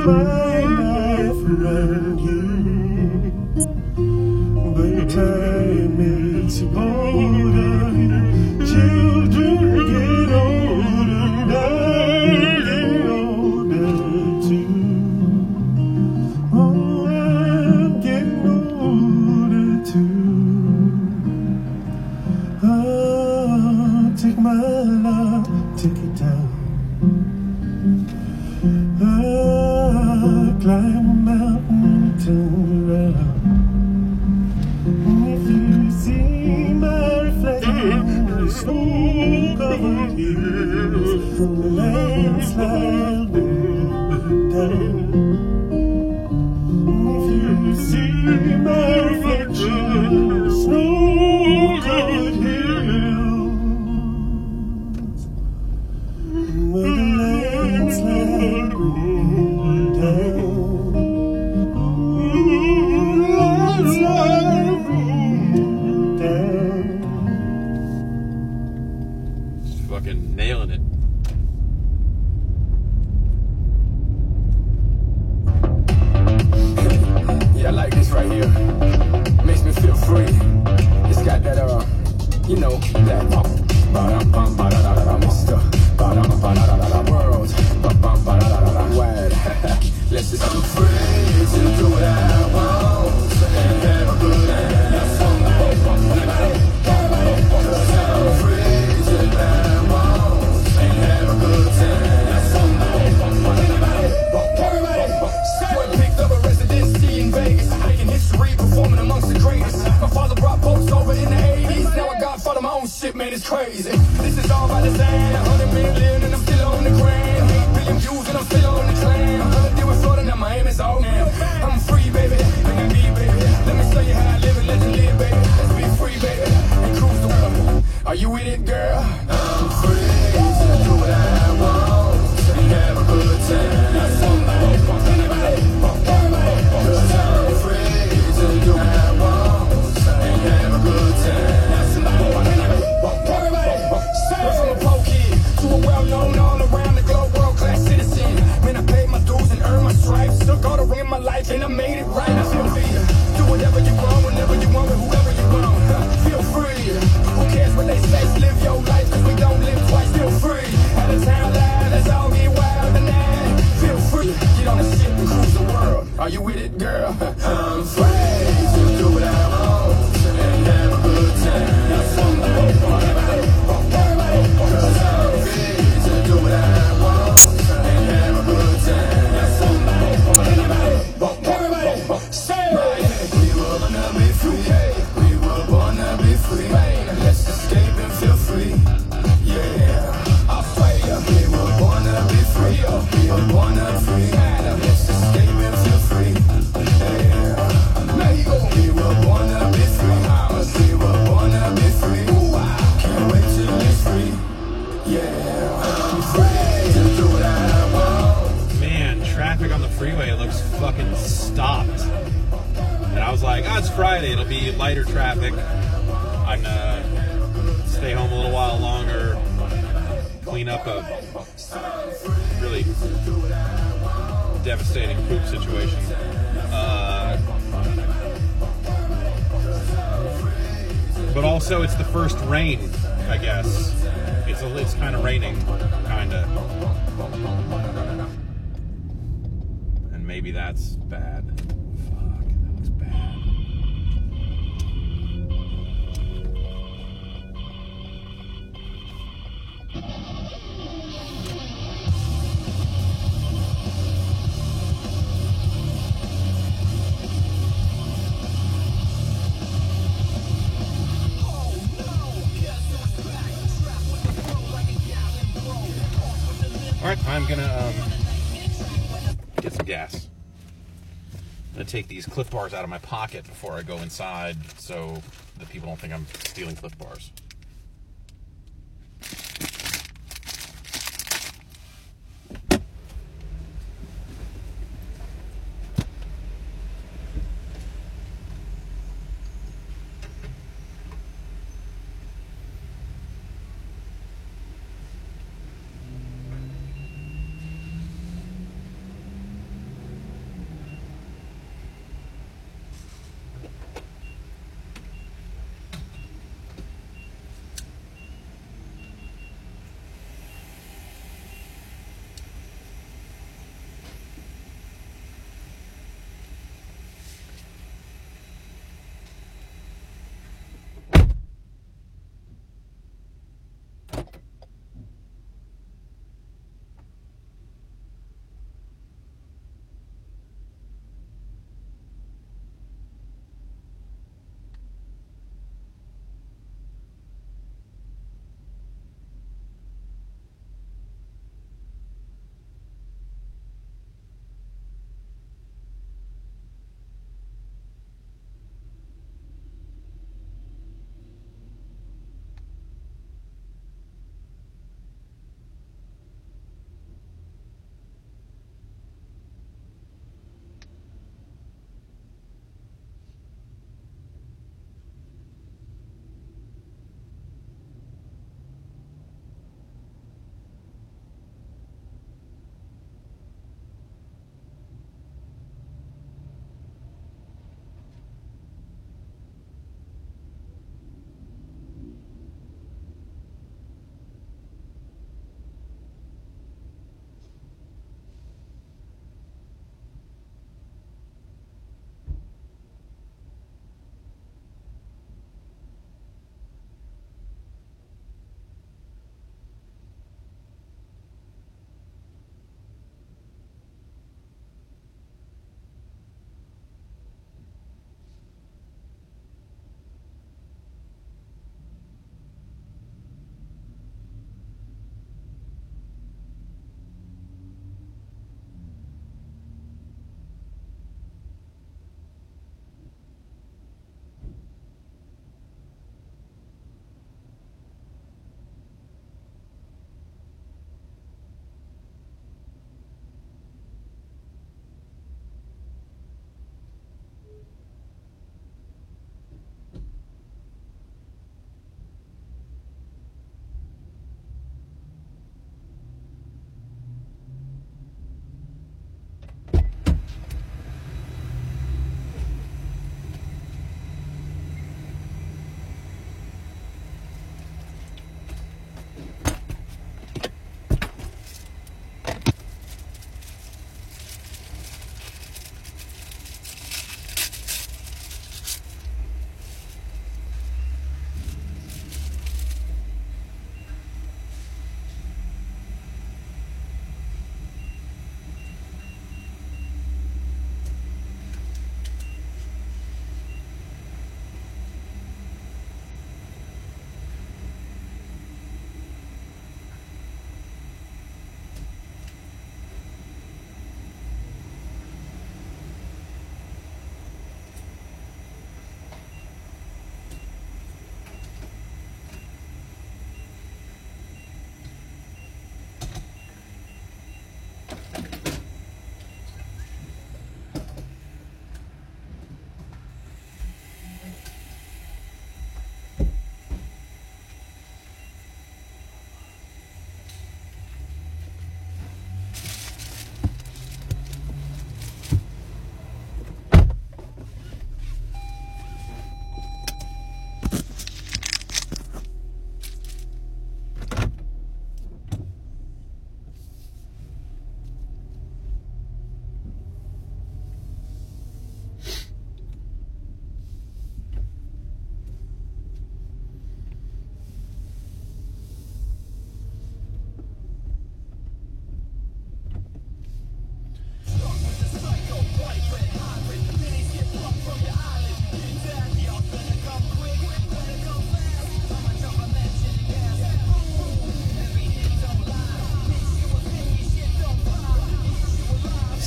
my life around you. But time is older, children get older, and I get older too. Oh, I'm getting older too. Oh, take my love, take it down. Climb a mountain, turn around. If you see my reflection in the snow-covered hills, from the landslide down. If you see my reflection in the snow-covered hills, where the landslide fucking nailing it. Yeah, I like this right here. Makes me feel free. It's got that, you know, that Mr. World. Wide. Let's just be free to do what I want and have a good time. Performing amongst the greatest. My father brought folks over in the 80s. Now I got for my own shit, man, it's crazy. This is all by design. 100 million and I'm still on the grind. 8 billion views and I'm still on the climb. I'm gonna deal with Florida, now Miami, it's all man. I'm free, baby. Look at me, baby. Let me show you how I live and let you live, baby. Let's be free, baby, and cruise the world. Are you with it, girl? I'm free to do what I want and have a good time. And I made it right. I feel free. Do whatever you want, whenever you want, with whoever you want. Feel free. Who cares what they say? Live your life, cause we don't live twice. Feel free. Out of town live, let's all get wild tonight. Feel free. Get on the ship and cruise the world. Are you with it, girl? I'm free to do what I want and have a good time. Cause I'm free to do what I want and have a good time. Freeway looks fucking stopped, and I was like, oh, it's Friday, it'll be lighter traffic, I'm gonna stay home a little while longer, clean up a really devastating poop situation. But also it's the first rain, I guess. It's kind of raining, kinda. Maybe that's bad. Fuck, that looks bad. All right, I'm gonna get some gas. I'm gonna take these Cliff Bars out of my pocket before I go inside so that people don't think I'm stealing Cliff Bars.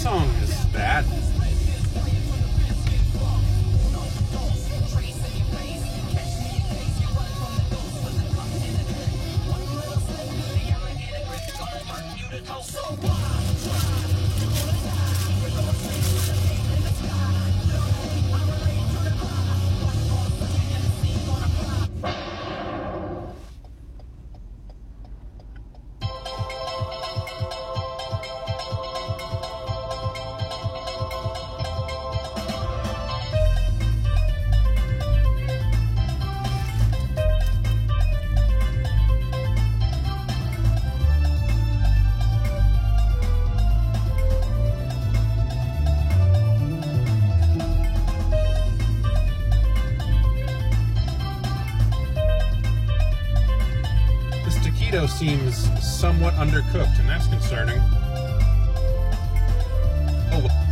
song is bad. Seems somewhat undercooked, and that's concerning. Oh, well.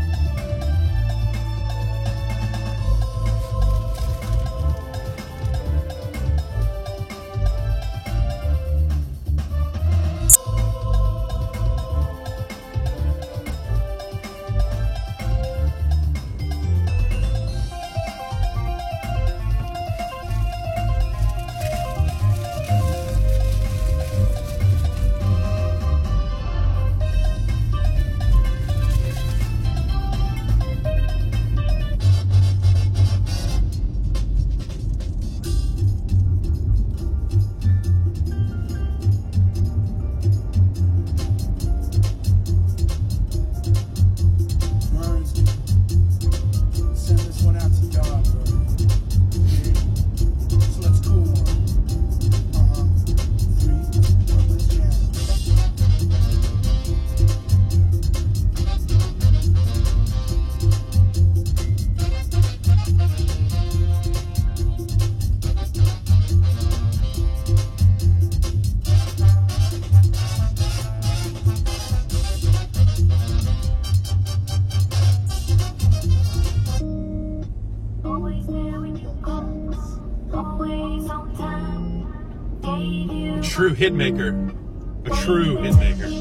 True hitmaker. A true hitmaker.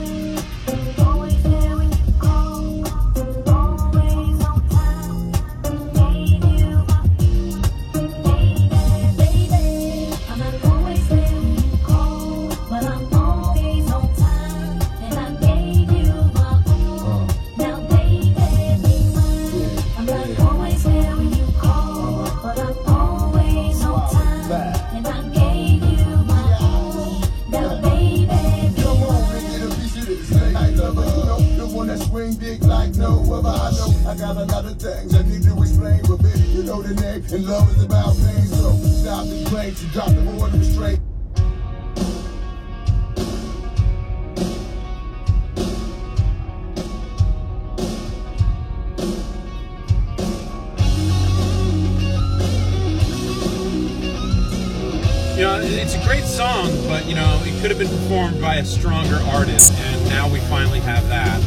I got a lot of things I need to explain, but baby, you know the name, and love is about pain, so stop the blame, to drop the order restraint. You know, it's a great song, but, you know, it could have been performed by a stronger artist, and now we finally have that.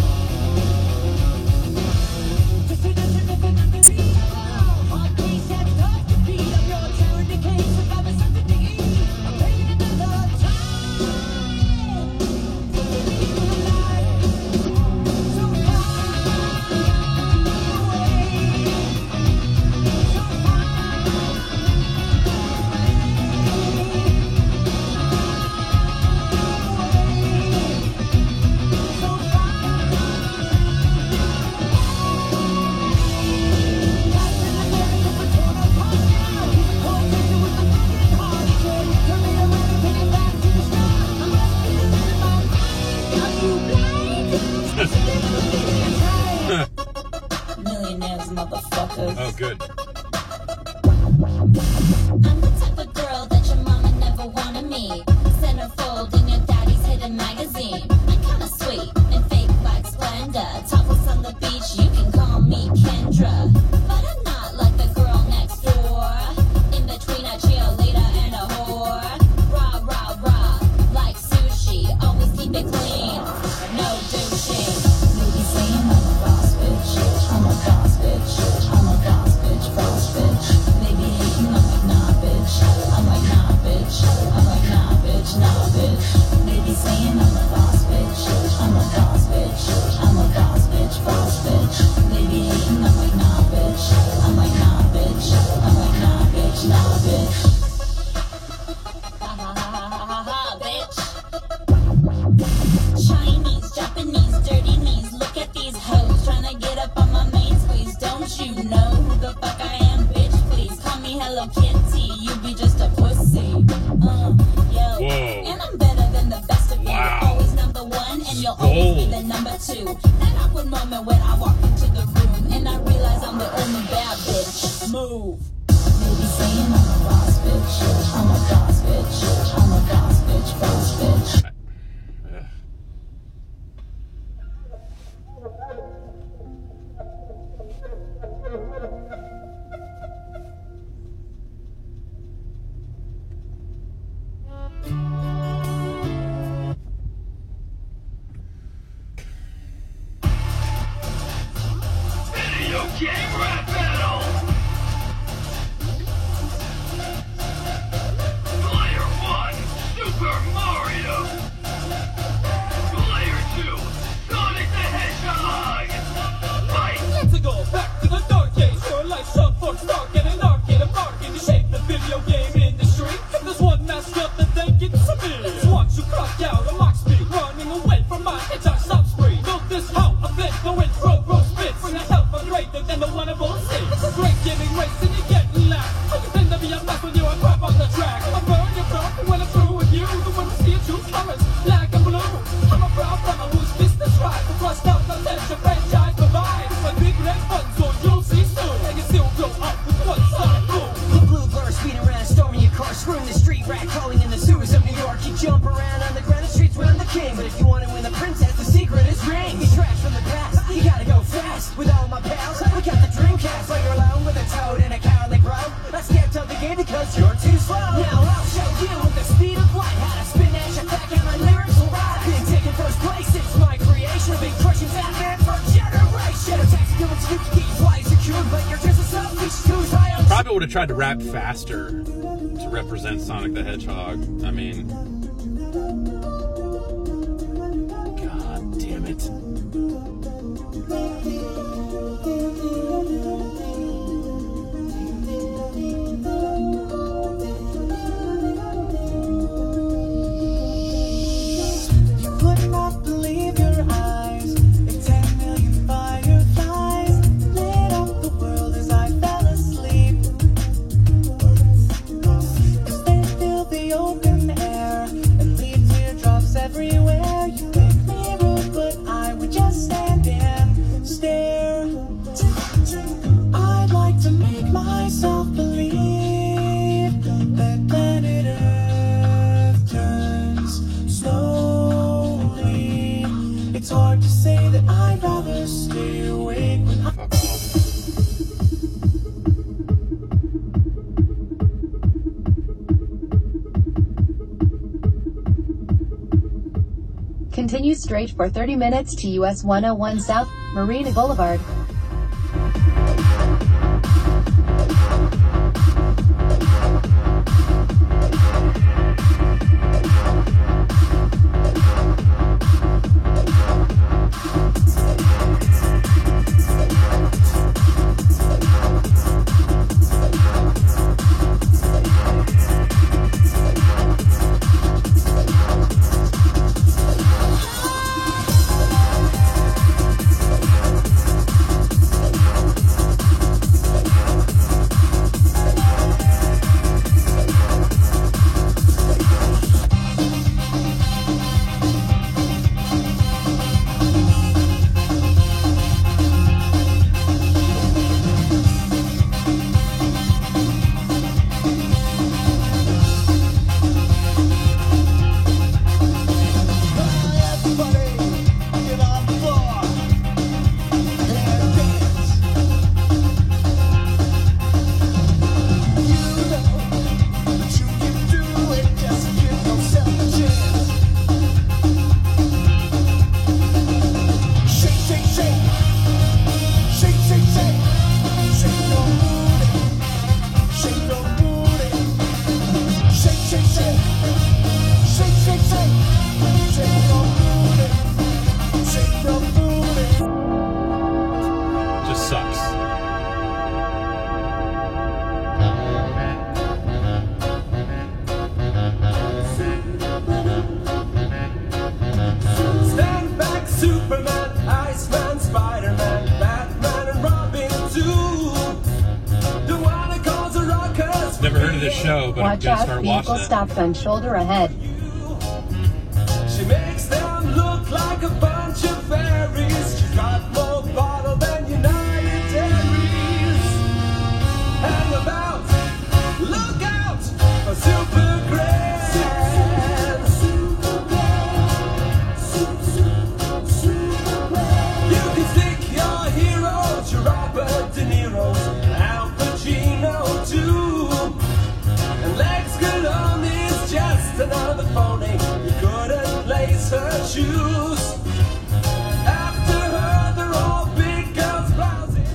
Millionaires, motherfuckers. Oh, good. I'm the type of girl that your mama never wanted me. Centerfold in your daddy's hidden magazine. I'm kinda sweet and fake like splendor. Topless on the beach, you can call me Kendra. But I'm not like the girl next door. In between a cheerleader and a whore. Rah, rah, rah, like sushi. Always keep it clean, no douching. You be saying I'm a boss bitch. I'm a boss bitch. I'm a boss bitch, boss bitch. Maybe hating, I'm like nah bitch. I'm like nah bitch. I'm like nah bitch, nah bitch. Maybe saying I'm a boss bitch. I'm a boss bitch. I'm a boss bitch. moment when I walk into the room and I realize I'm the only bad bitch. Move. They be saying I'm a boss bitch. I'm a boss bitch. I'm a boss bitch. Boss bitch. Video game rap battle! Player 1, Super Mario! Player 2, Sonic the Hedgehog! Fight! Let's go back to the dark age where life's up for dark and an arcade of market to shape the video game industry. If there's one mascot that they get severe, it's watch you clock out a mock speed, running away from my hedgehog stop spree. Note this how a bit go intro roast bits for the help of greater than the one of all six. It's a great gaming race and you're getting laughed. How you tend to be a mess when you're a crap on the track. I burn your throat when I'm through with you. The one to see your true colors, black and blue. I'm a proud brother whose business right. The crushed out attention franchise provides. My big red buttons so you'll see soon. And you still go up with one sonic boom. The blue blur speeding around, storming your car, screwing the street rat, crawling in the sewers of New York. You jump around on the ground, the streets when I'm the king. But if you want to win the princess, the secret is ring. You trash from the past, you gotta go fast. With all my pals, we got the Dreamcast. While you're alone with a toad and a cow in the crowd, I skipped up the game because you're too slow. Now I'll show you with the speed of light how to spin that shit back and my lyrics will ride. Been taking first place since my creation. Been crushing that man for generation. Attacks you with keep flies secured, but you're just a selfish who's high on. Probably would have tried to rap faster to represent Sonic the Hedgehog. I mean, God damn it. You would not believe your eyes if 10 million fireflies lit up the world as I fell asleep. 'Cause they fill the open air and leave teardrops everywhere. You think me rude, but I would just stand and stare. I'd like to make myself believe that planet Earth turns slowly. It's hard to say that I'd rather stay awake when I Fuck off. Continue straight for 30 minutes to US 101 South, Marina Boulevard. Just sucks. Stand back, Superman, Iceman, Spider-Man, Batman, and Robin too. Don't wanna cause a ruckus. Never heard of this show, but I'm Watch gonna out, start vehicle watching it. stopped on shoulder ahead. She makes them look like a bunch of fairies. She's got more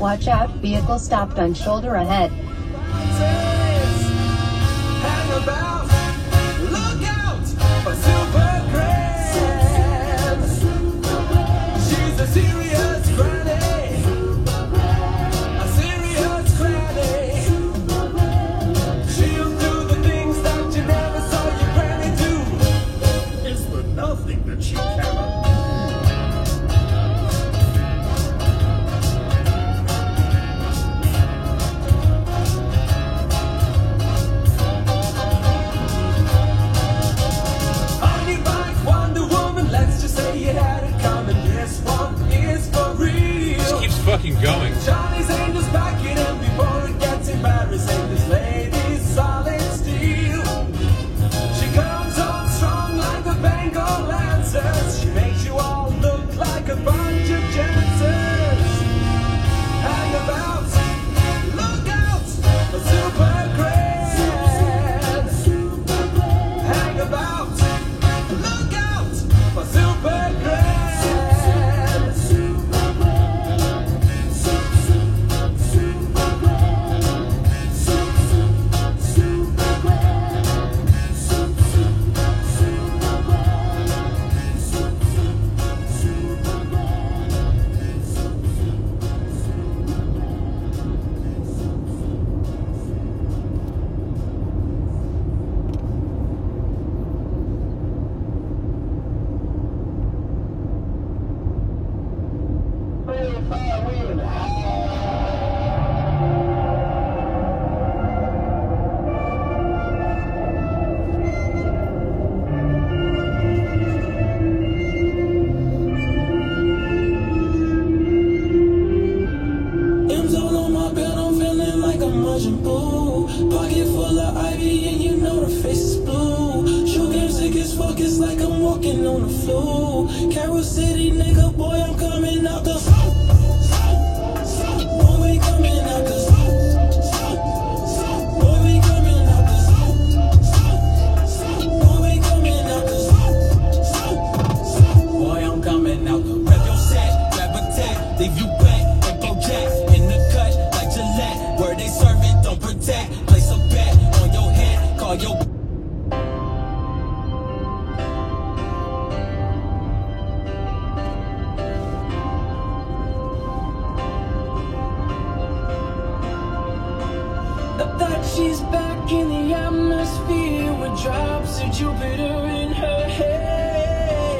Watch out, vehicle stopped on shoulder ahead. Hang about, look out for Super Grand. She's a serious granny, a serious granny. She'll do the things that you never saw your granny do. Is there nothing that she cannot do? Fucking going. Johnny's angels back it and before it gets embarrassing, this lady's solid steel. She comes on strong like the Bengal Lancers. She makes you all look like a bunch of Jansons. Hang about, look out for Super Grand. Hang about, look out for Super Grand. Pocket full of ivy and you know the face is blue. Sugar sick as fuck, it's like I'm walking on the flu. Carol City nigga, boy, I'm coming out the boy, we coming out the boy, we coming out the boy, we coming out the boy, I'm coming out the rep your set, grab a tag, leave you back and go jack in the cut like Gillette, where they serve it, don't protect. Place a bet on your head, call your that she's back in the atmosphere with drops of Jupiter in her hair.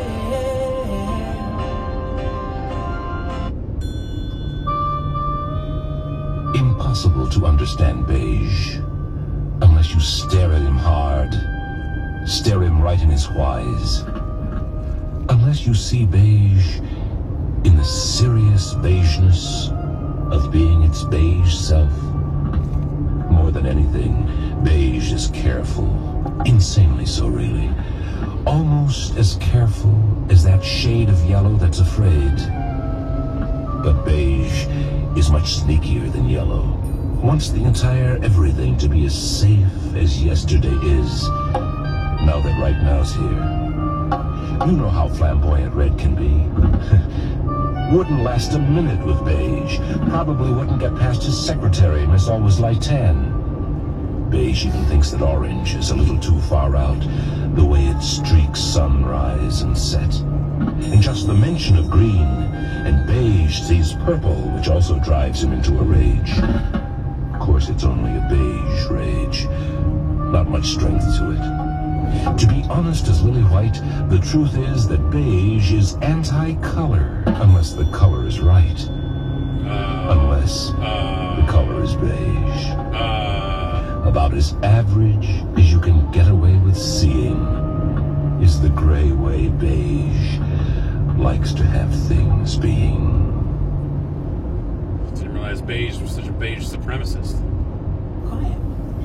Impossible to understand Beige unless you stare at him hard, stare him right in his whys. Unless you see Beige in the serious beigeness of being its beige self. More than anything, Beige is careful, insanely so really. Almost as careful as that shade of yellow that's afraid. But Beige is much sneakier than yellow. Wants the entire everything to be as safe as yesterday is, now that right now's here. You know how flamboyant red can be. Wouldn't last a minute with Beige. Probably wouldn't get past his secretary, Miss Always Light Tan. Beige even thinks that orange is a little too far out, the way it streaks sunrise and set. And just the mention of green, and Beige sees purple, which also drives him into a rage. Of course, it's only a beige rage. Not much strength to it. To be honest as Lily White, the truth is that Beige is anti-color, unless the color is right. Unless the color is beige. About as average as you can get away with seeing is the gray way Beige likes to have things being. Didn't realize Beige was such a beige supremacist. Quiet.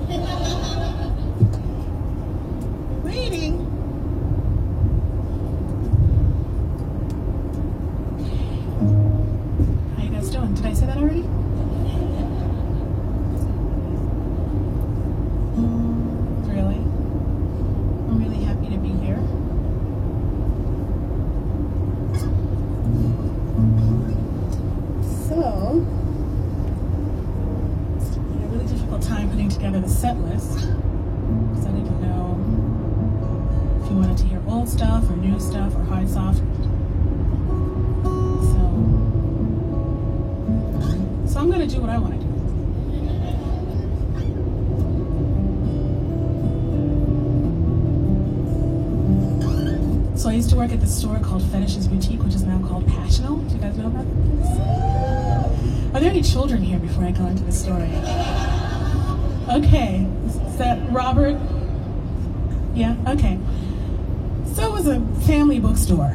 Waiting. How you guys doing? Did I say that already? Really? I'm really happy to be here. So, set list because I didn't know if you wanted to hear old stuff or new stuff or hard soft. So I'm going to do what I want to do. So I used to work at this store called Fetishes Boutique, which is now called Passional. Do you guys know about this? Are there any children here before I go into the story? Okay, is that Robert? Yeah, okay. So it was a family bookstore.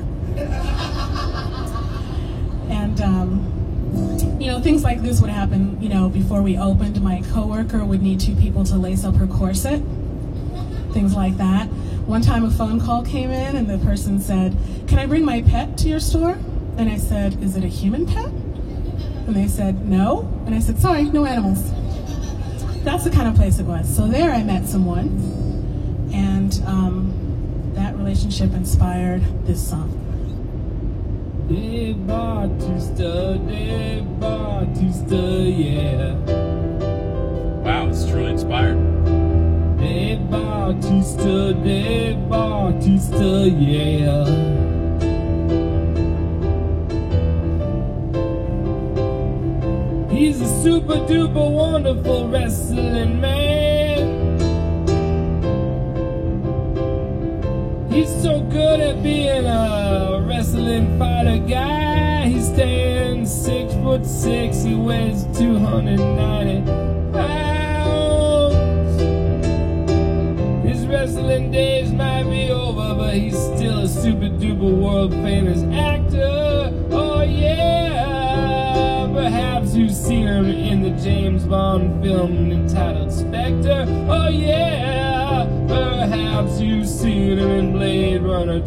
And, you know, things like this would happen, you know, before we opened. My coworker would need 2 people to lace up her corset, things like that. One time a phone call came in and the person said, "Can I bring my pet to your store?" And I said, "Is it a human pet?" And they said, "No." And I said, "Sorry, no animals." That's the kind of place it was. So there I met someone, and that relationship inspired this song. Dave Bautista, yeah. Wow, it's truly inspired. Dave Bautista, yeah. He's a super duper wonderful wrestling man. He's so good at being a wrestling fighter guy. He stands 6'6", he weighs 290 pounds. His wrestling days might be over, but he's still a super duper world famous actor. Oh yeah, perhaps you've seen him in the James Bond film entitled Spectre. Oh yeah, perhaps you've seen him in Blade Runner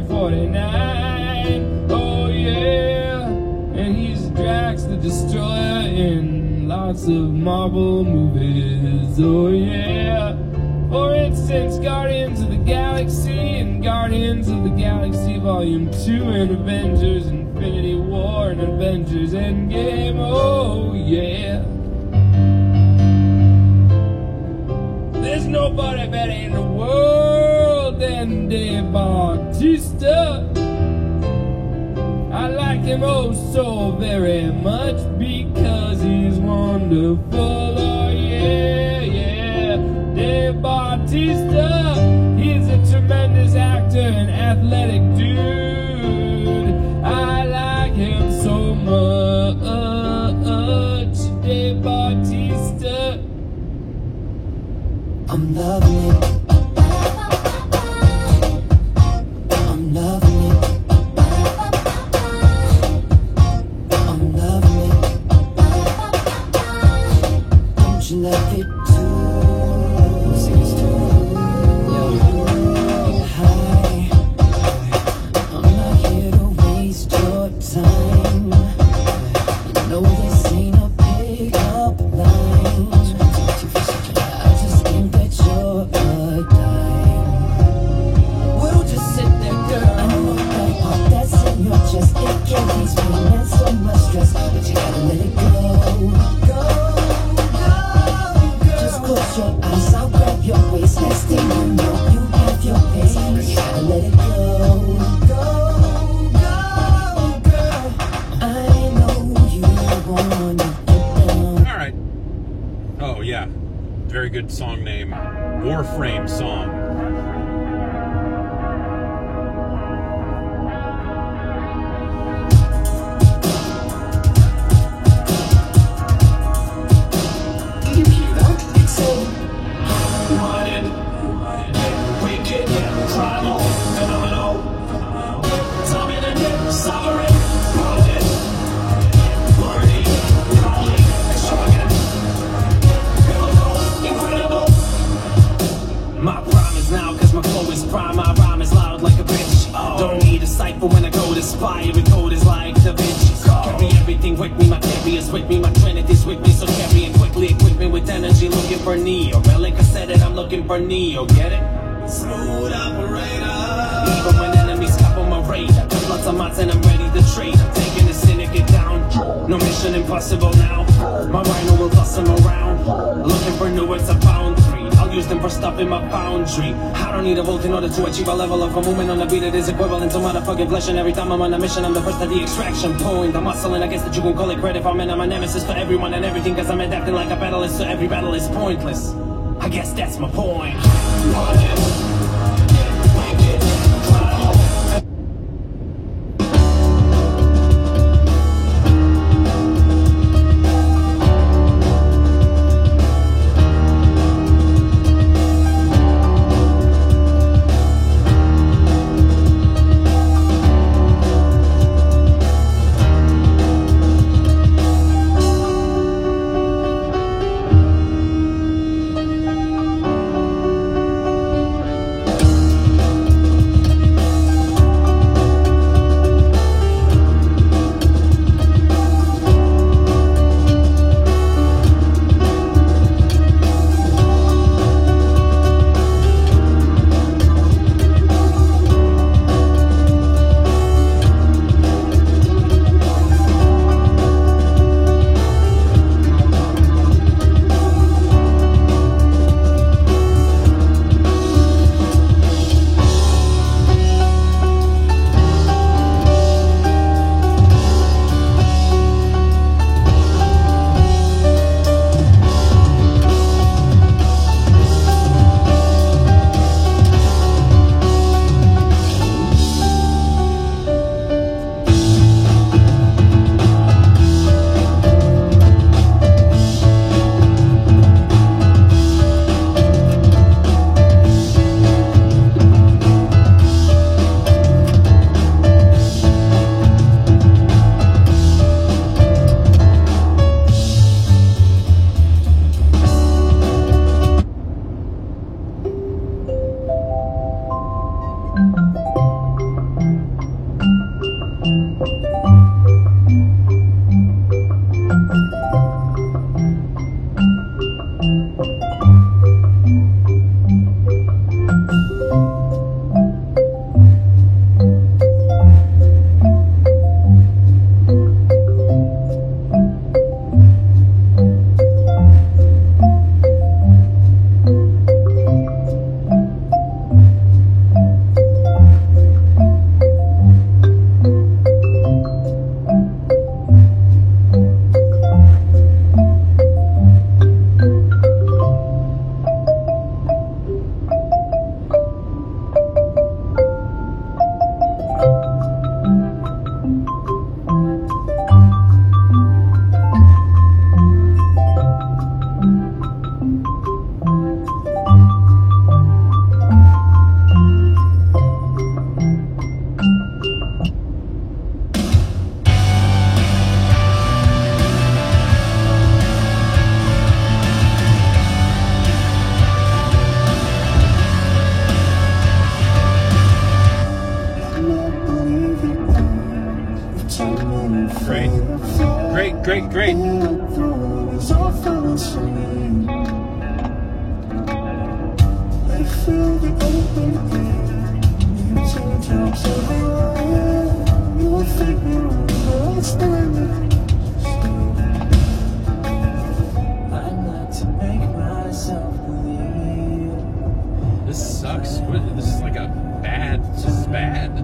2049. Oh yeah, and he's Drax the Destroyer in lots of Marvel movies. Oh yeah, for instance, Guardians of the Galaxy and Guardians of the Galaxy Volume 2 and Avengers Infinity War and Avengers Endgame. Oh yeah, there's nobody better in the world than Dave Bautista. I like him oh so very much because he's wonderful. Oh yeah, yeah, Dave Bautista. He's a tremendous actor and athletic dude. I like him so much. Dave Bautista. I'm loving it. I'm loving it. I'm loving it. Don't you love it too? Hi. I'm not here to waste your time. You know this ain't a pick-up line. I just think that you're a dime. We'll just sit there, girl. I know that part that's in your chest. It carries pain and so much stress, but you gotta let it go. Go, go, go. Just close your eyes, I'll grab your waist. Next thing you know, you have your pace, but you gotta let it go. Go, go, girl. I know you wanna get down. All right. Oh yeah, very good song name, Warframe Song. My rhyme is now cause my flow is prime. My rhyme is loud like a bitch. Don't need a cipher when I go to spy. Every code is like Da Vinci. Carry everything with me, my carriers with me, my trinity's with me. So carry it quickly, equip me with energy. Looking for Neo. Relic, I said it, I'm looking for Neo. Get it? Smooth operator. Even when enemies cop on my radar. Got lots of mods and I'm ready to trade. I'm taking the syndicate down. No mission impossible now. My rhino will toss them around. Looking for new words to pound 3. I'll use them for stuff in my foundry. I don't need a volt in order to achieve a level of a movement on the beat that is equivalent to motherfucking flesh. And every time I'm on a mission, I'm the first at the extraction point. The muscle, and I guess that you can call it credit for man. I'm a nemesis for everyone and everything, cause I'm adapting like a battlist, so every battle is pointless. I guess that's my point. Great. This sucks. This is like a bad. This is bad.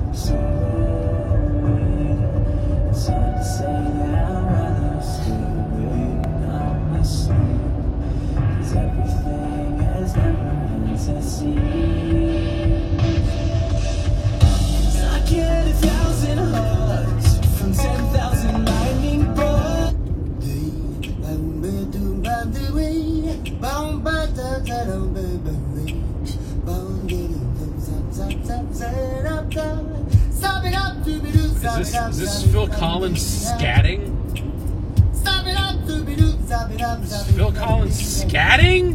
Is this Phil Collins scatting? Is Phil Collins scatting?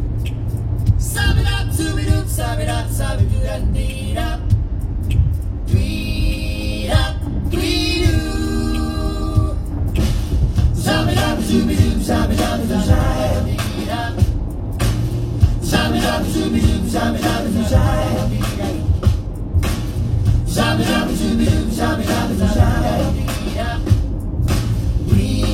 We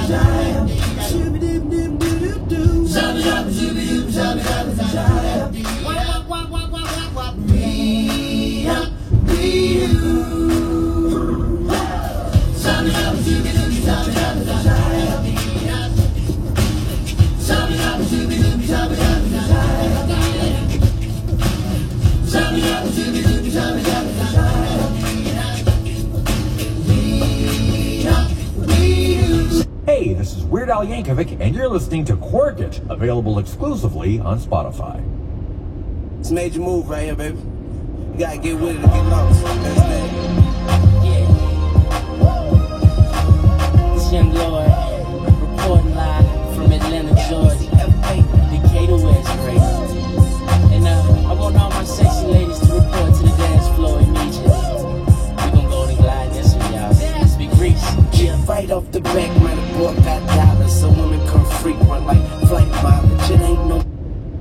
Hey, this is Weird Al Yankovic, and you're listening to Quirk It, available exclusively on Spotify. It's a major move right here, baby. You gotta get with it to get lost. Understand? It's Young Lord, reporting live from Atlanta, Georgia, Decatur, West, great. And I want all my sexy ladies to report to the dance floor immediately. We gon' go to glide this one, y'all. Big Reese. Yeah, right off the back, man, the boy got dollars, so women come frequent like flight mileage. It ain't no.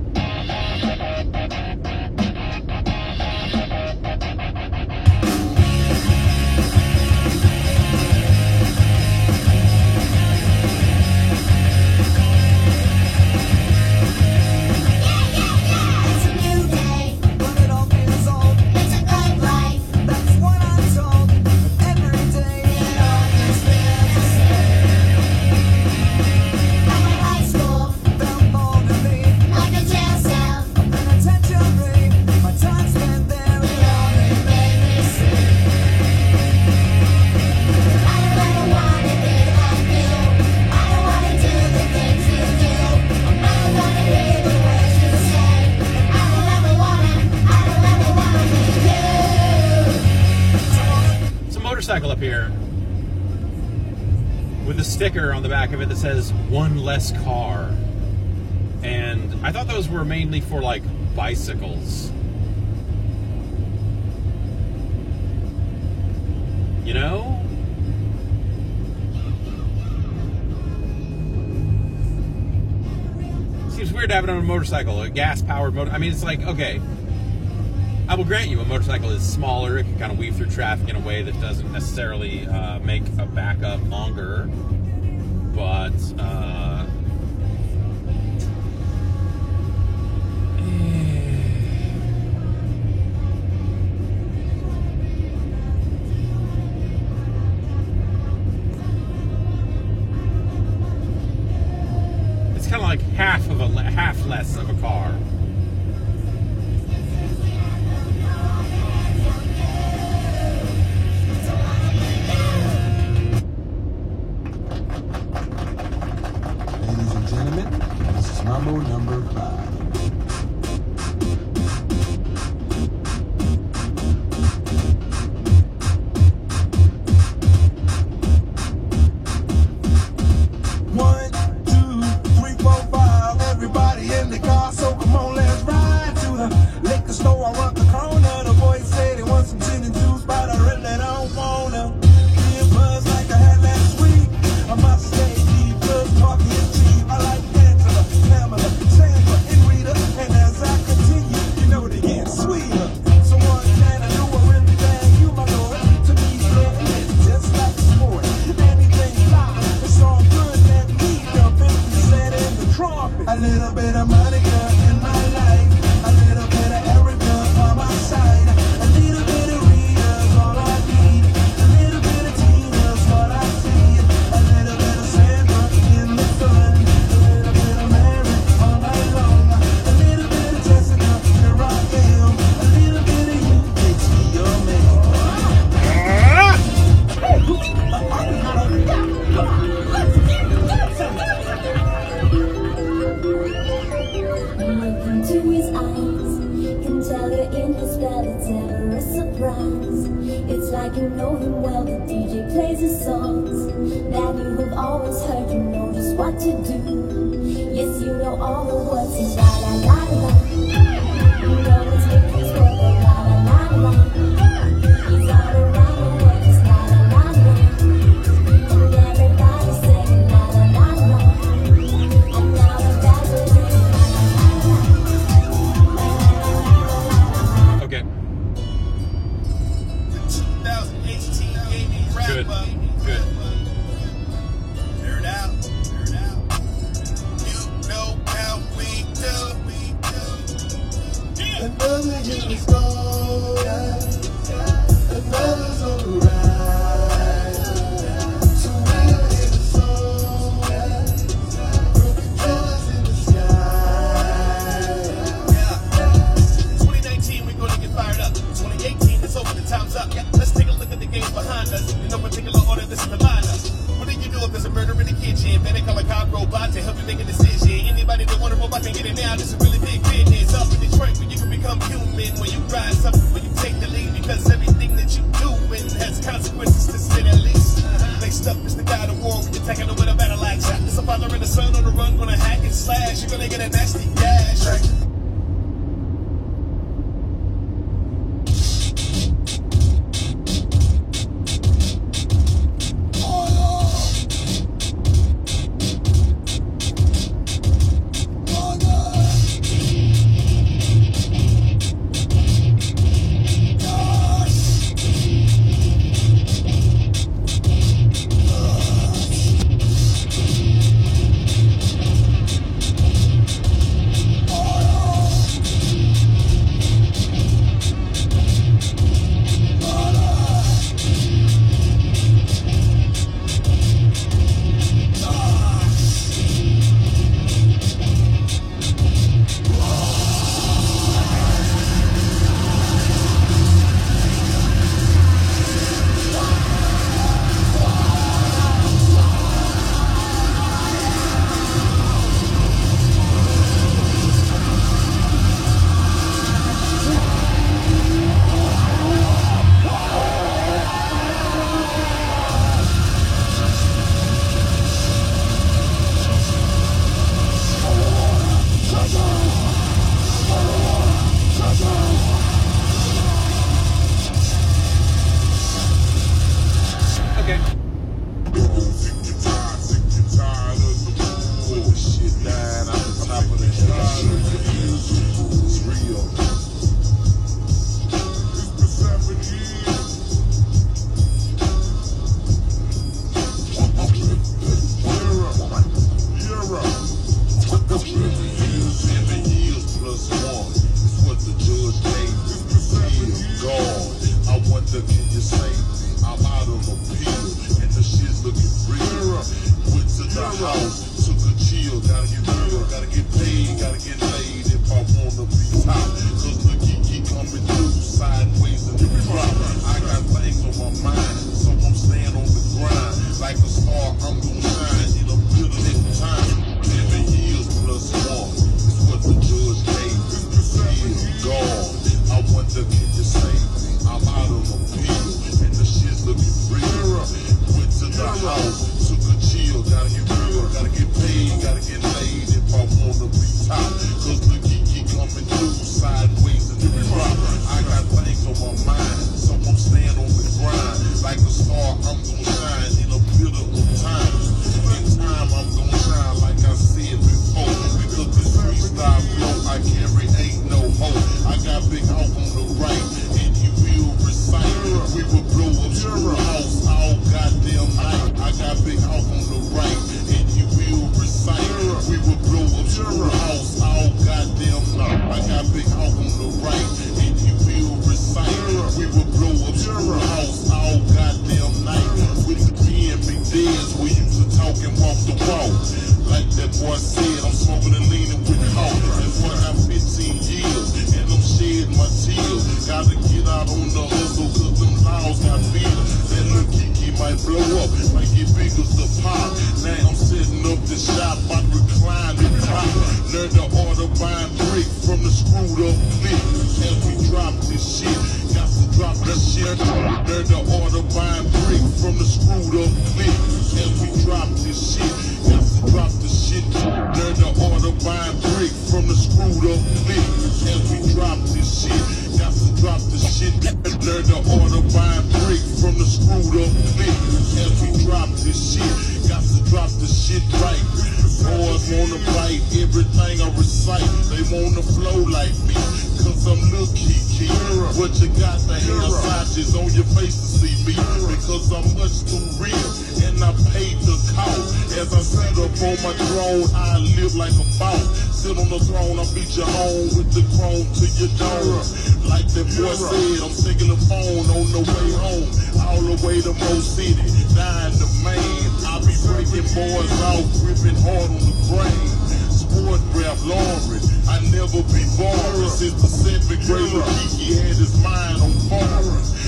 Motorcycle up here with a sticker on the back of it that says "one less car," and I thought those were mainly for like bicycles, you know. Seems weird to have it on a motorcycle, a gas-powered motor. I mean, it's like, okay, I will grant you a motorcycle is smaller. It can kind of weave through traffic in a way that doesn't necessarily make a backup longer. But, it's kind of like half less of a car. Mambo number 5. One, 2, 3, 4, 5. Everybody in the car, so come on, let's ride to the liquor store around the corner. The boys say they want some gin and juice, but I really don't wanna. Be a buzz like I had last week. I must stay deep, just talking cheap. I like Angela, Pamela, Sandra, and Rita. And as I continue, you know they get sweeter. So what can I do? I really thank you, my lord. To me, it's just like a sport. Anything fly, it's all good. Let me jump in, set in the trumpet. A little bit of Monica in my life. A little bit of Erica on my side. A little bit of Rita's all I need. A little bit of Tina's what I see. A little bit of Sandra in the sun. A little bit of Mary all night long. A little bit of Jessica, here I am. A little bit of you makes me your man. Look into his eyes, can tell you're in his bed, it's never a surprise. It's like you know him well, the DJ plays his songs that you have always heard, you know just what to do. Yes, you know all the words, and la la la la. You know it's Mickey's word, the la la la la. He's all around the world, just la la la la. And everybody's saying la la la la. And now the guys are doing la la la la. Okay. 2018 gaming wrap Good. up. Good. Tear it out. kitchen. Better call a cop robot to help you make a decision. Anybody that want a robot can get it now. This is really big business. Up in Detroit where you can become human. When you rise up, when you take the lead. Because everything that you do has consequences to say the least. Next up is the God of war when you're taking over the battle axe. There's a father and a son on the run, gonna hack and slash. You're gonna get a nasty gash.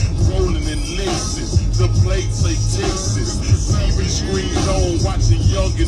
Young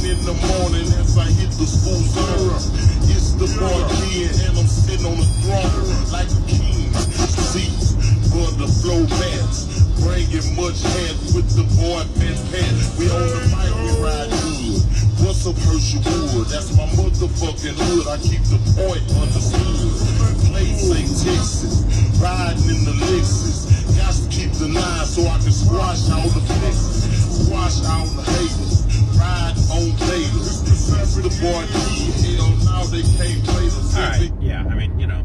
in the morning as I hit the school zone. It's the boy kid and I'm sitting on the throne like a king. Seats for the flow mats, bringing much hands with the boy Pat. We on the mic, we ride good. What's up, Herschelwood? That's my motherfucking hood. I keep the point understood. Place St. Texas, riding in the Lexus. Got to keep the 9 so I can squash all the flexes, squash all the haters, ride on Gators. The boy kid, hell now they can't play the All right, yeah, I mean, you know.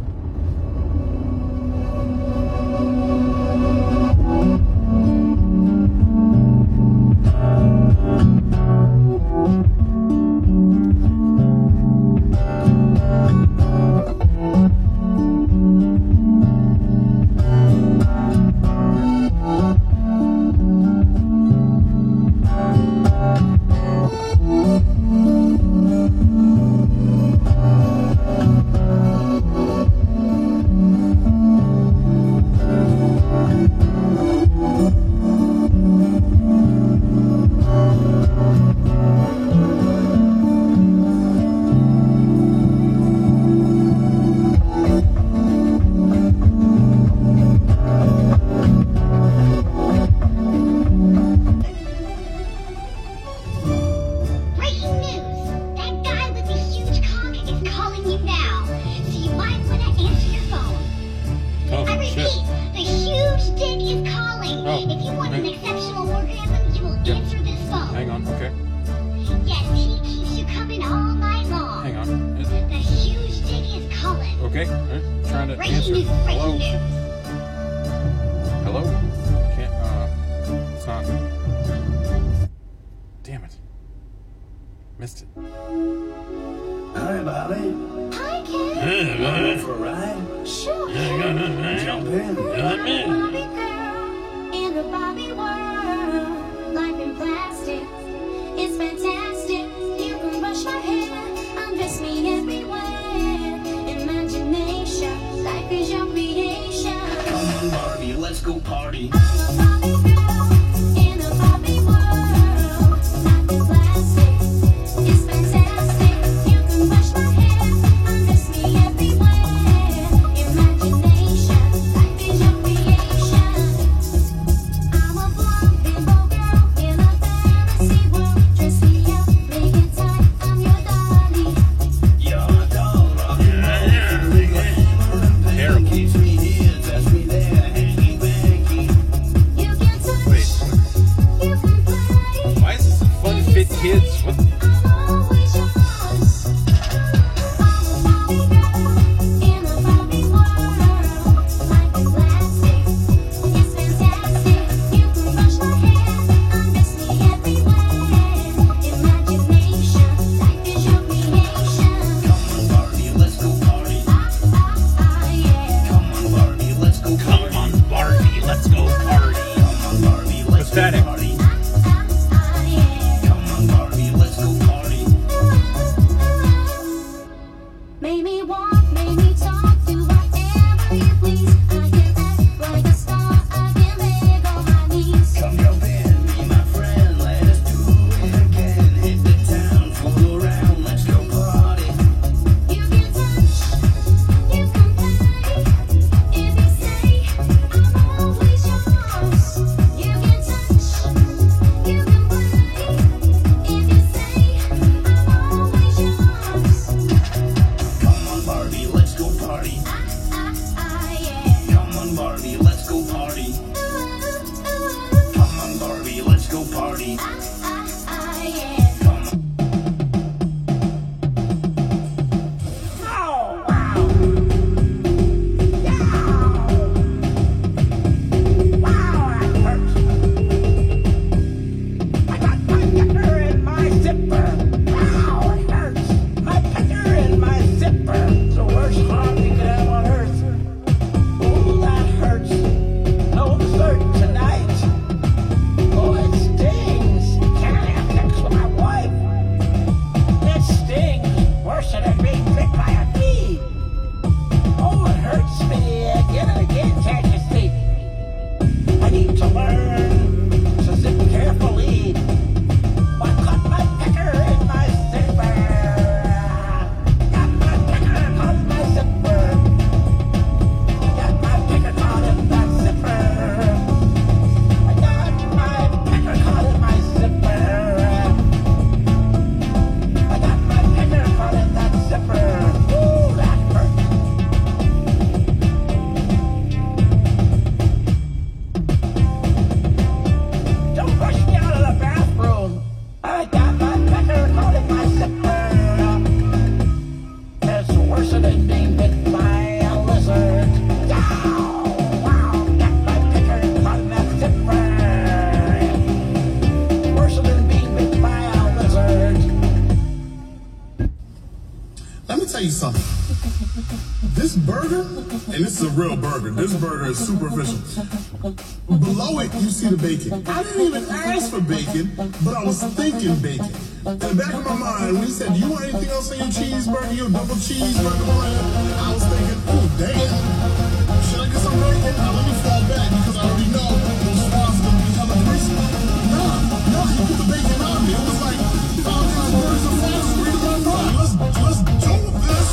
tell you something. This burger, and this is a real burger. This burger is super official. Below it, you see the bacon. I didn't even ask for bacon, but I was thinking bacon. In the back of my mind, when he said, "Do you want anything else on your cheeseburger, your double cheeseburger?" I was thinking, "Oh damn, should I get some bacon?" Now let me fall back because I already know those fries are gonna be hella greasy. No, he put the bacon on me. It was like $5 burgers and fries straight to my mind. Let's do this.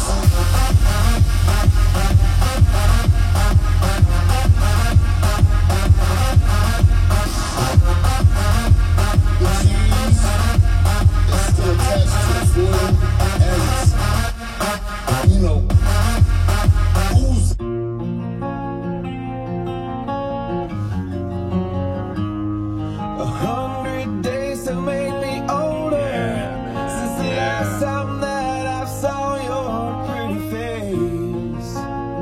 Attached to the foil as, you know, ooze. 100 days have made me older since the last time that I saw your pretty face.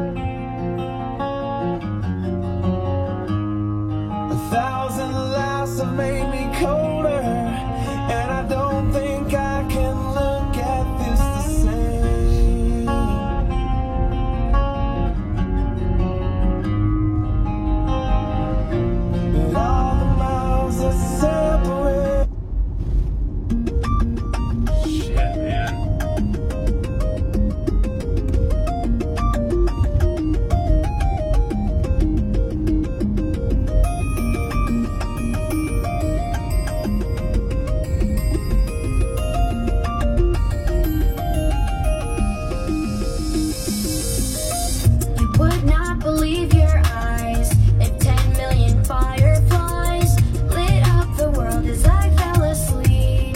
1,000 laughs have made me colder, and I don't think I can look at this the same. But all the miles that separate. Shit, man. Would not believe your eyes if 10 million fireflies lit up the world as I fell asleep.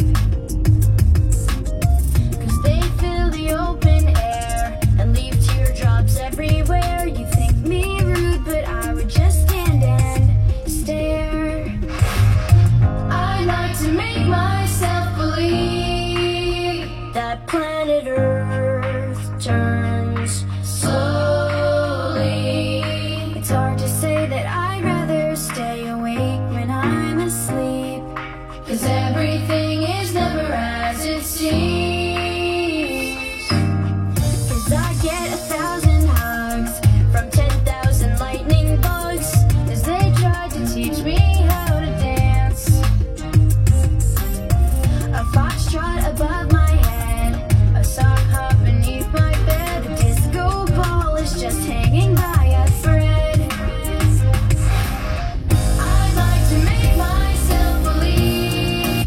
'Cause they fill the open air and leave teardrops everywhere. You think me rude, but I would just stand and stare. I like to make myself believe that planet Earth turns slowly. It's hard to say that I'd rather stay awake when I'm asleep, 'cause everything is never as it seems. 'Cause I get 1,000 hugs from 10,000 lightning bugs as they try to teach me how to dance. A foxtrot above my head, a sock hop beneath my bed, a disco ball is just hanging by a thread. I'd like to make myself believe.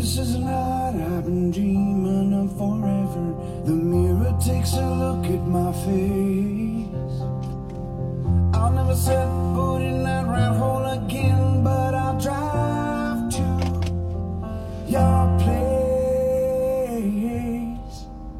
This is a night I've been dreaming of forever. The mirror takes a look at my face. I'll never set foot in that rat hole again, but I'll drive to your place.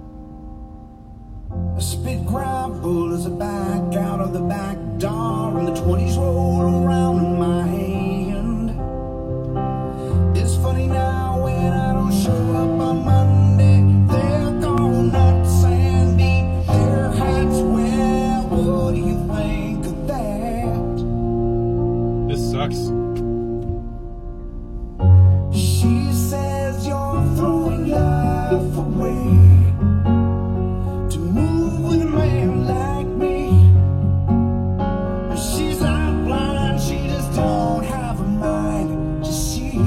I spit gravel as I back out of the back door, and the 20s roll around in my hand. It's funny now when I don't show up on Monday, they're gone nuts and deep their heads. Well, what do you think of that? This sucks. She says you're throwing life away to move with a man like me. She's not blind, she just don't have a mind to see.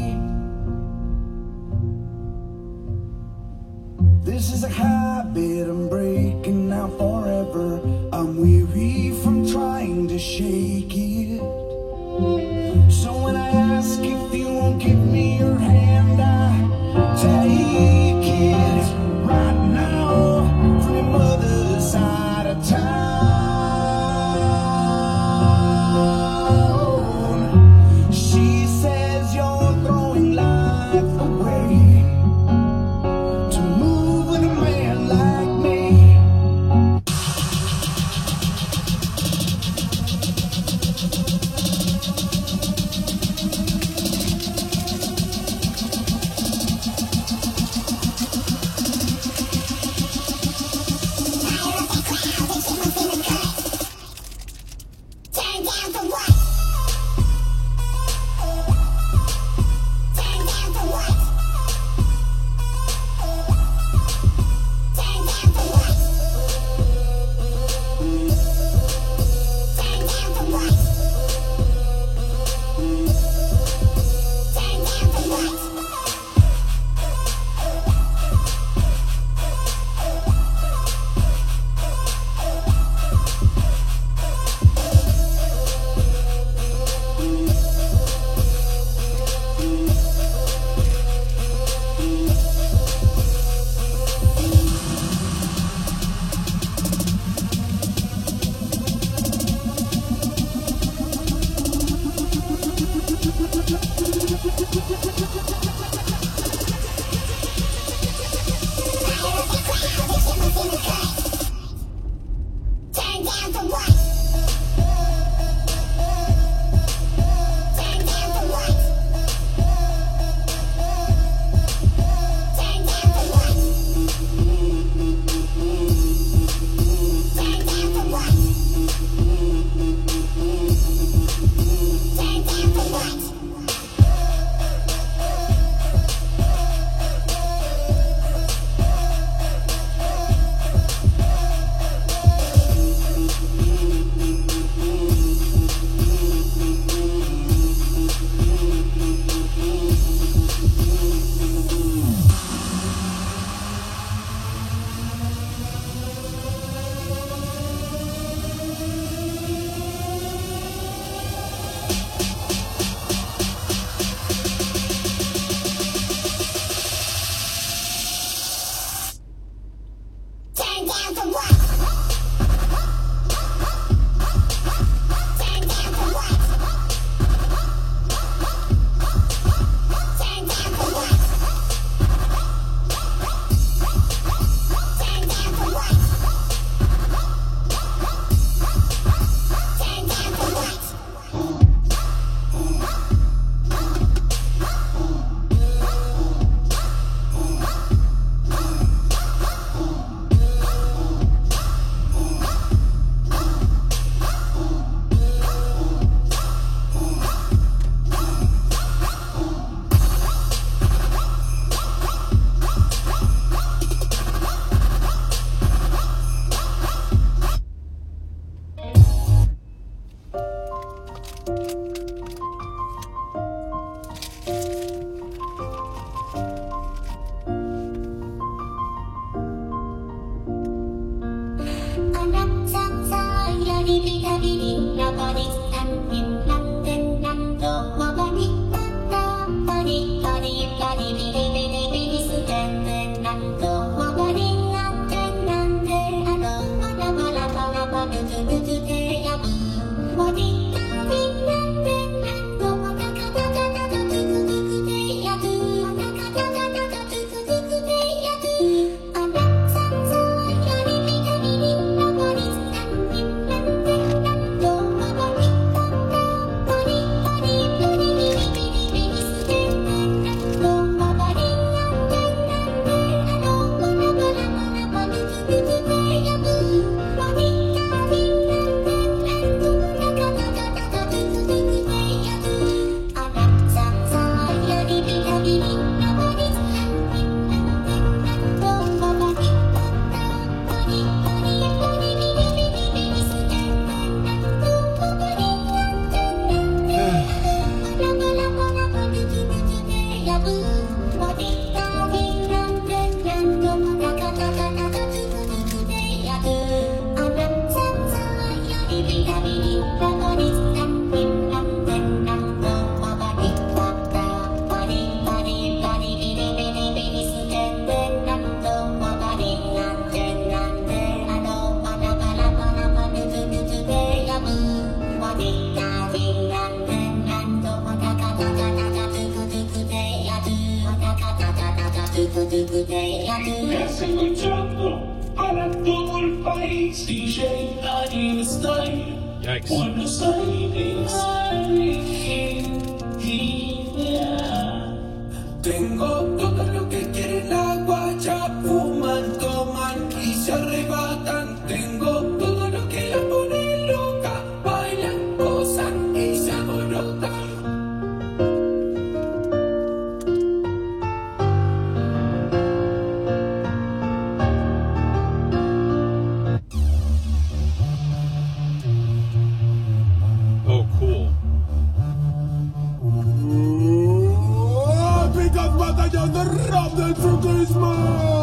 This is a habit I'm breaking now forever. I'm weary from trying to shake it. So when I ask if you won't give me your hand, I take it right now from your mother's side of town. She says you're throwing life away to move with a man like me. Turn down for what? Turn down for what? Turn down for what? Turn down for what? Turn down for what? Turn down for what? Turn down for what? Turn down for what? Turn down for what? Turn down for what? Turn down for what? Turn down for what? Turn down for what? Turn down for what? Turn down for what? Body, escuchando para todo el país. DJ Dani Style. Yikes. Buenos Aires, Argentina. Tengo todo lo que quiere la guacha. Fuman, toman y se arrebatan. Tengo todo lo que la pone loca. Bailan, gozan y se alborotan. Oh, cool. Picas batallas de rap del frutismo.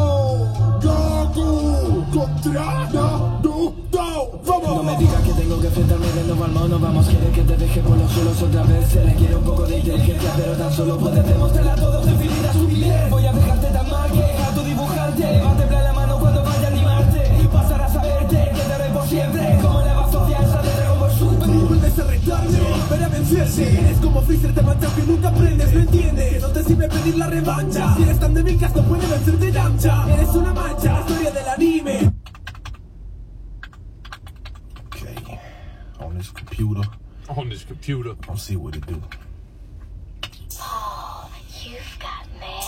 Gaku contra Naruto. No me Vamos. digas que tengo que enfrentarme de nuevo al mono. Vamos, quiere que te deje por los suelos otra vez. Se requiere un poco de inteligencia, pero tan solo puedes demostrarla a todos en finita estupidez. Voy a dejarte tan mal que harto dibujarte. Va a temblar la mano cuando vaya a animarte. Pasarás a verte, que te haré por siempre. Como la va social, sale Dragon Ball Super. Vuelves a retarme para vencerse. Eres como Freezer, te manchas que nunca aprendes, ¿me entiendes? Que no te sirve pedir la revancha. Si eres tan débil que hasta puede vencerte Yamcha. Eres una mancha, historia del anime. Okay, on this computer, On this computer. I'll see what it do. Oh, you've got mail.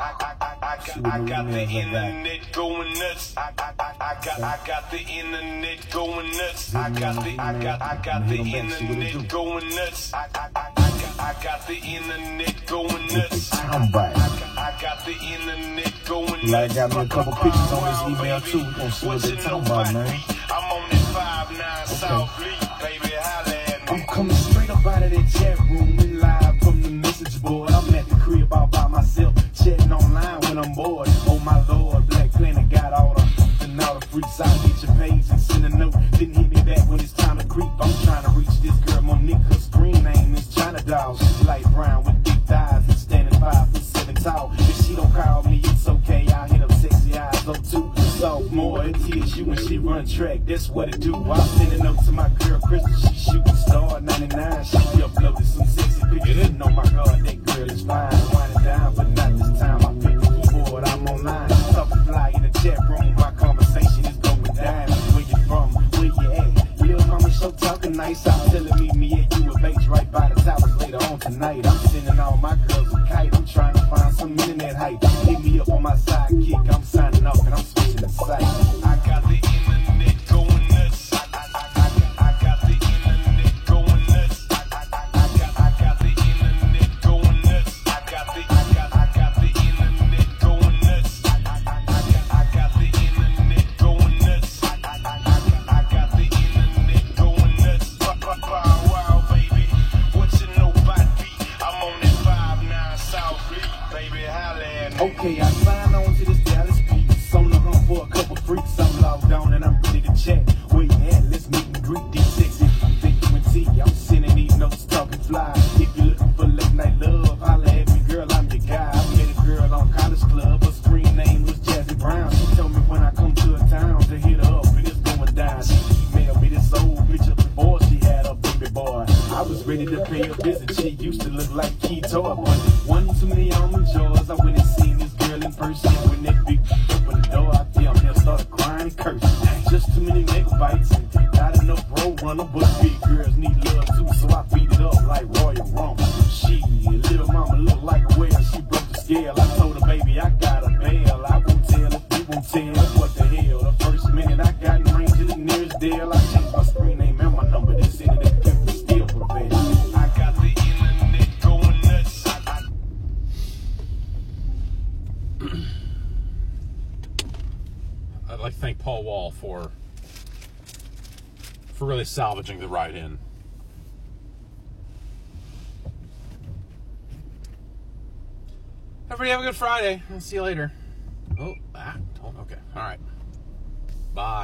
I got the internet going nuts. I got the internet going nuts. I got the internet going nuts. I got the internet going nuts. I'm back. I got the internet going Like, nuts. got me a couple pictures on this email too. We gonna see what they talking about, man. I'm on this 5-9 South Lee, baby, holla at me. I'm coming straight up out of that chat room and live from the message board. I'm at the crib all by myself, chatting online when I'm bored. Oh my lord, Black Planet got all the and all the freaks. I'll hit your page and send a note. Then hit me back when it's time to creep. I'm trying to reach this girl, Monique. Her screen name is China Doll. She's light brown with big thighs and standing 5'7" tall. If she don't call me, it's okay. I'll hit up sexy eyes up too. Sophomore, it is you when she run track. That's what it do. I'm sending up to my girl Crystal. She shooting star 99. She uploaded some sexy pictures. And oh my god, that girl is fine. Winding down, but not this time. I picked the keyboard. I'm online. Talking fly in the chat room. My conversation is going down. Where you from? Where you at? Little mama show talking nice. I'm telling me at you a base right by the towers later on tonight. I'm sending all my girls a kite. I'm trying to find some internet hype. Hit me up on my sidekick. I'm signing off and I'm switching the site. I got the internet going nuts. I got the internet going nuts. I got the internet going nuts. I got the internet going nuts. I got the internet going nuts. I got the internet going nuts. Wow, baby, what you know about me? I'm on that 5'9" South Lee, baby, holla at me. Okay, I signed on to this Dallas beat. On the hunt for a couple freaks. I'm logged on and I'm ready to chat. Where you at? Let's meet and greet these sexy. Think you and T. I'm sending these notes talking fly. If you're looking for late night love, holla at me, girl. I'm your guy. I met a girl on College Club. Her screen name was Jazzy Brown. She told me when I come to a town to hit her up and it's going down. She emailed me this old picture before she had a baby boy. I was ready to pay a visit. She used to look like Keto. One too many almond joys. I went and seen this girl in person. When that big opened the door, I damn near started crying and cursing. Just too many megabytes and not enough bro runner. But big girls need love too, so I beat it up like Royal Rumble. She, little mama look like a whale. She broke the scale. I told her, baby, I got a bail. I won't tell if you won't tell. What the hell? The first minute I got in range to the nearest deal, I changed my screen name and my number. This internet pimp is still prevail. I got the internet going nuts. I'd like to thank Paul Wall for really salvaging the ride in. Everybody have a good Friday. I'll see you later. Oh, don't. Okay. All right. Bye.